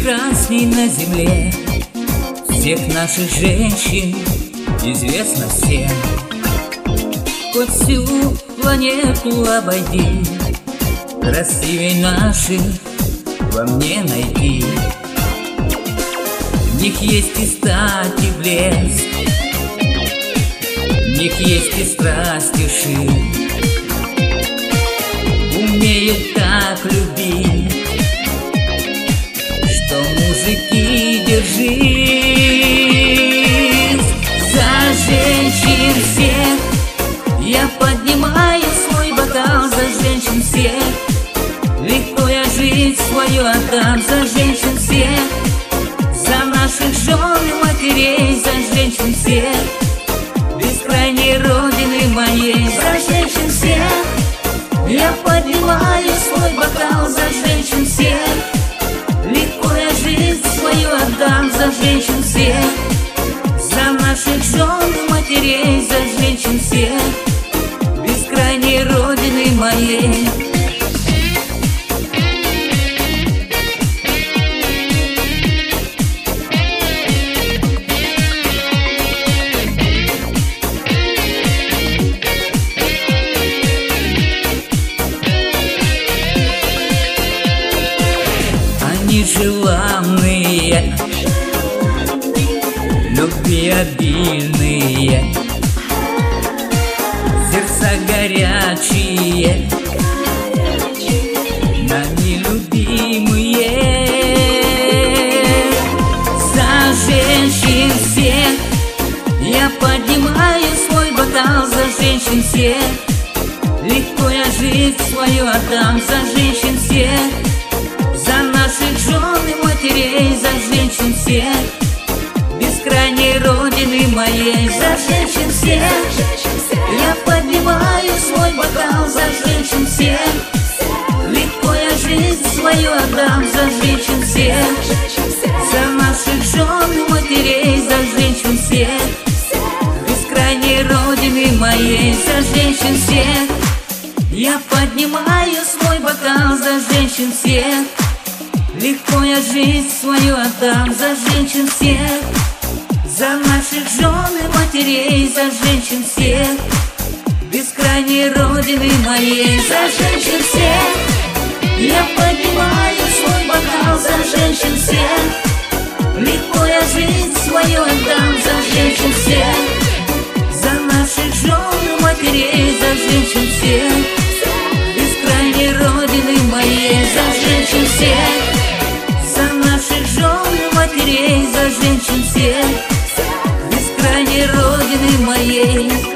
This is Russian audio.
прекрасней на земле всех наших женщин известно всем. Хоть всю планету обойди, красивей наших во мне найти. В них есть и стать, и блеск, в них есть и страсть, и шик. Умеют так любить, что мужики, держись. За женщин всех я поднимаю свой бокал, за женщин всех. Легко я жизнь свою отдам, за женщин всех. За наших жен и матерей, за женщин всех. Бескрайней родины моей, за женщин всех. Я поднимаю свой бокал, за женщин всех. Легко я жизнь свою отдам, за женщин всех. За наших жен и матерей, за женщин всех. Бескрайней родины моей. Они желанные, любви обильные, сердца горячие, нами любимые. За женщин всех я поднимаю свой бокал, за женщин всех. Легко я жизнь свою отдам, за женщин всех. За наших жен и матерей, за женщин всех. Бескрайней родины моей, за женщин всех. Я поднимаю свой бокал, за женщин всех. Легко я жизнь свою отдам, за женщин всех. За наших жен и матерей, за женщин всех. Бескрайней родины моей, за женщин всех. Я поднимаю свой бокал, за женщин всех. Легко я жизнь свою отдам, за женщин всех. За наших жен и матерей, за женщин всех. Бескрайней родины моей, за женщин всех. Я поднимаю свой бокал, за женщин всех. Легко я жизнь свою отдам, за женщин всех. За наших жен и матерей, за женщин всех. Бескрайней родины моей, за женщин всех. За наших жен и матерей, за женщин всех. Бескрайней родины моей.